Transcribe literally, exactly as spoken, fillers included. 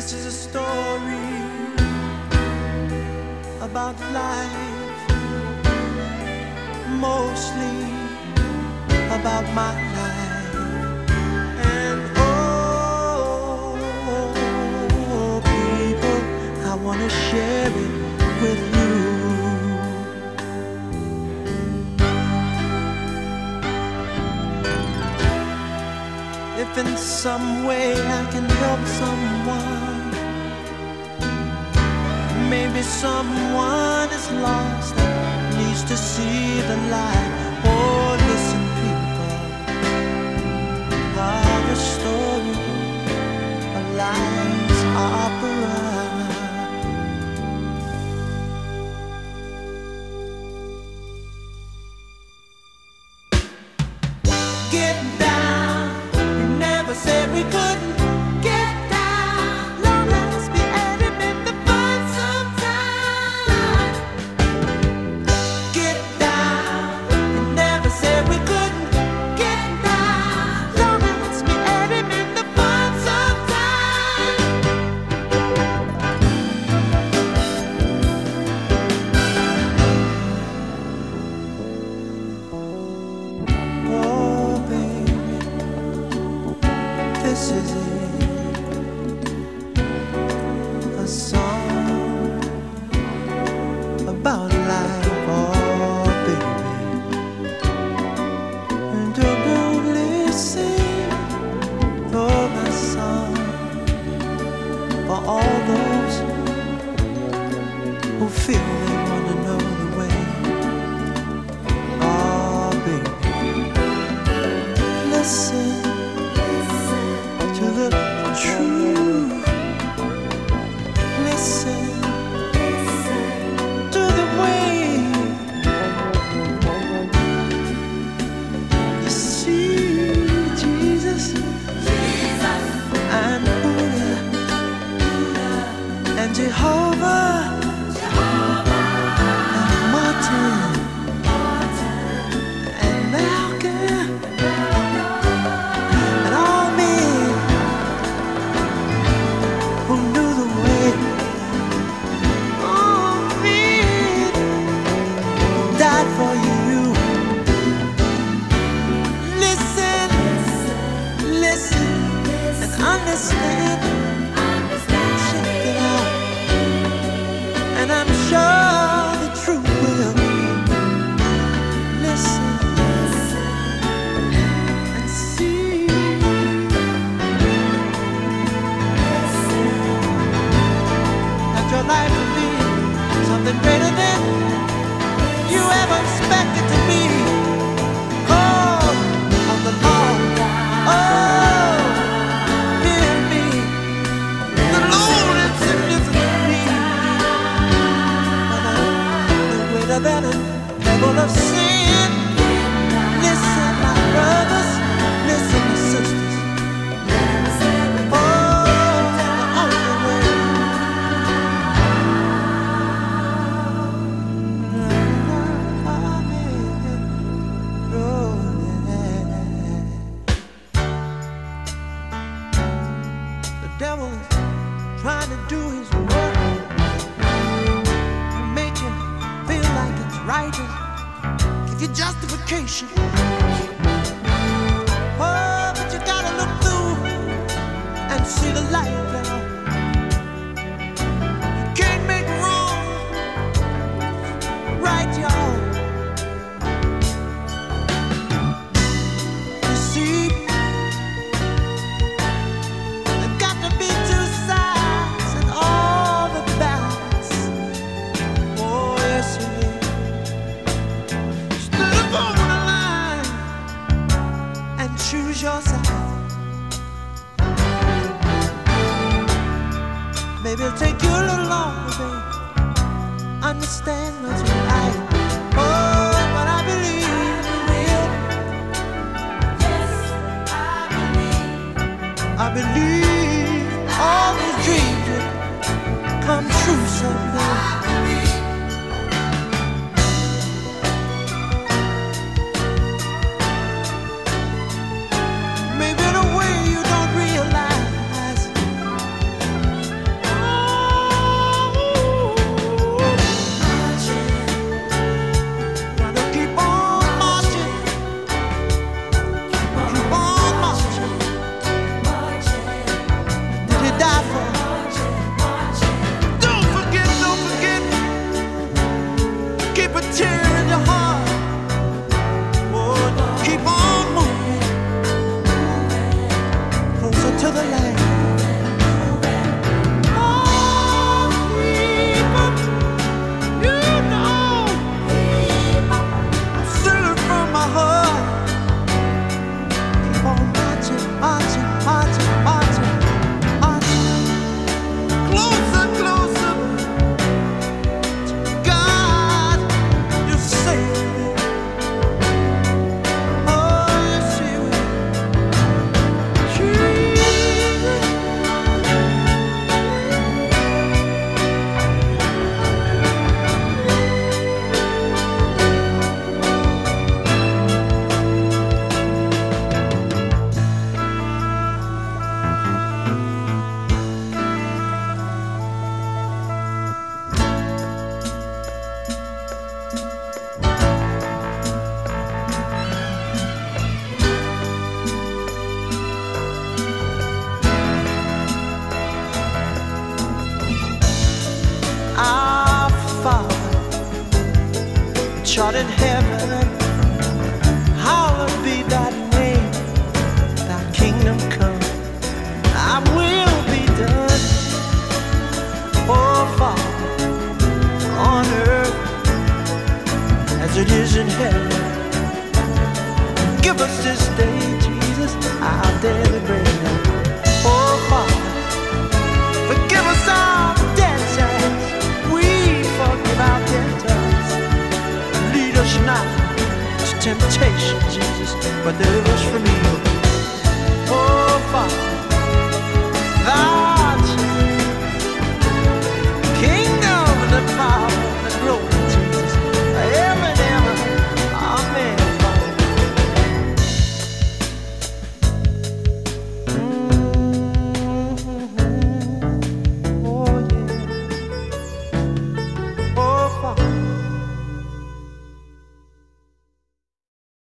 This is a story about life, mostly about my life. And oh, people, I want to share it with you. If in some way I can help someone, maybe someone is lost and needs to see the light. Oh, listen, people, are the story of life's opera. Get down, we never said we couldn't. Get down, long as we added in the fun sometime. Get down, we never said we couldn't. Get down, long as we added in the fun sometime. Oh, baby, this is it. A song about life, oh baby. And don't you listen for my song, for all those who feel they wanna know the way. Oh baby, listen to the truth. Listen to the way you see Jesus, and Buddha, and Jehovah, and Martin, and Malcolm, and all men who knew the way. All men died for you. Listen, listen, and understand. Check it out, and I'm sure the truth will. Listen and see. That your life will be something greater than you ever expected to be. Call on the Lord. Oh, hear me. The Lord is in listen to me. But I'm greater than a level of sin. Listen, my brothers. Listen, my sisters. Oh, the only way. The devil is trying to do his work and make you feel like it's right and give you justification. Oh, but you gotta look through and see the light now. You can't make wrong right, y'all. You see, there got to be two sides and all the balance. Oh, yes, it is. Step on the line and choose your side. Maybe it'll take you a little longer, babe. Understand what's right. Oh, but I believe you will. Yes, I believe. I believe all those dreams will come true someday. Maybe in a way you don't realize. temptation, Jesus, but deliver us from evil. Oh, Father.